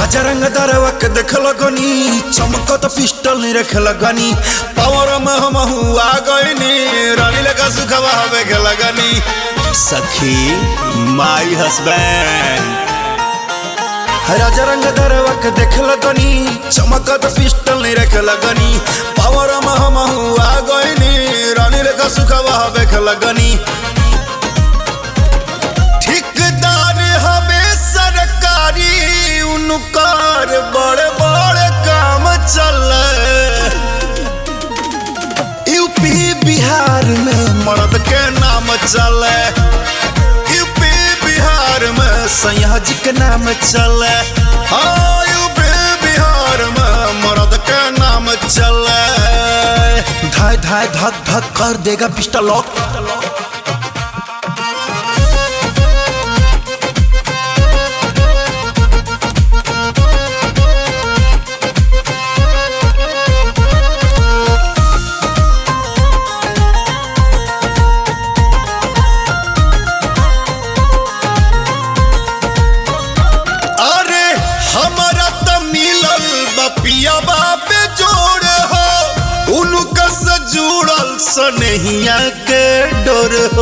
राजा रंग दरवा के देख लगनी, चमकत पिस्टल नहीं रखे लगनी, पावर में हम आ गईनी, रानी लगा सुखवा हवे के लगनी। सखी माई हस्बैंड राजा रंग दरवा के देख लगनी, चमकत पिस्टल नहीं रखे लगनी, पावर में हम आ गईनी, रानी लगा सुखवा हवे के लगनी। ठेकेदार हवे सरकारी, उनकार बड़े बड़े काम चले। यूपी बिहार में मर्द के नाम चले, यूपी बिहार में सैया जी के नाम चले। हाँ यूपी बिहार में मर्द के नाम चले। धाय धाय धक धक कर देगा पिस्टल लॉक। पिया बापे जोड़ हो, उनका से जुड़ल सनहिया के डोर हो।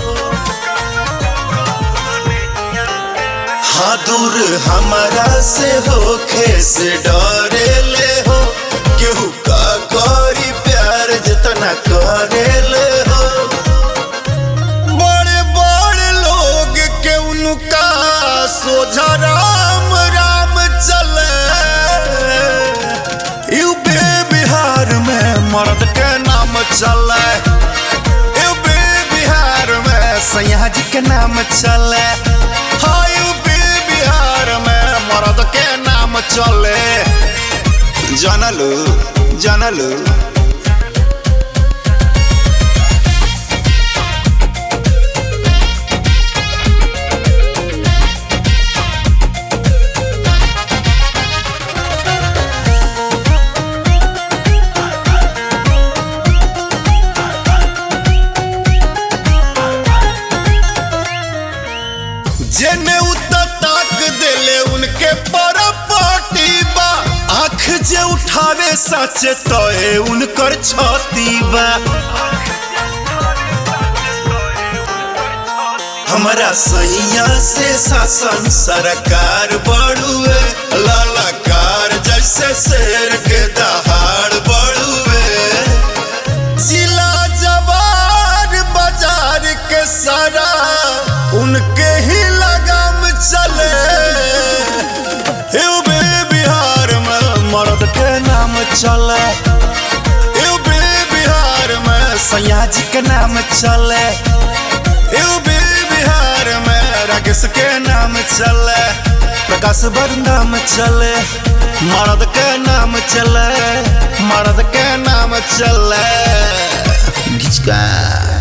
हाँ दूर हमारा से होखे से डरे ले हो, केहू का करी प्यार जितना करे ले हो। बड़े बड़े लोग के उनका सोझा राम राम चले। यूपी बिहार में मर्द के नाम चले, यूपी बिहार में सैया जी के नाम चले। हाँ यूपी बिहार में मर्द के नाम चले। जानलू जानलू जेने उता ताक देले उनके परपाटी बा, आँख जे उठावे साचे तोए उनकर छाती बा। हमारा सैया से शासन सरकार बड़ुए, लालाकार जैसे शेर के दहाड़ बड़ुए। जिला जवार बाजार के सारा उनके ही लगाम चले। यूपी बिहार में मर्द के नाम चले, यूपी बिहार में सैया जी के नाम चले, यूपी बिहार में राकेश के नाम चले, प्रकाश नाम चले। मर्द के नाम चले, मर्द के नाम चले।